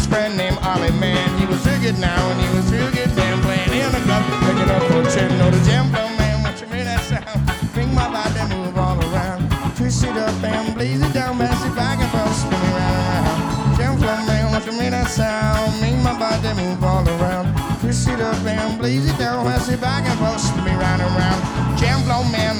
friend named Ollie Man. He was real good now and he was real good then playing in the club, picking up for chin. Know the jam flow man, what you mean that sound? Bring my body, move all around. Twist it up and blaze it down, pass it back and forth, spin me round and round. Jam flow man, what you mean that sound? Make my body move all around. Twist it up and blaze it down, pass it back and forth, spin me round and round. Jam flow man.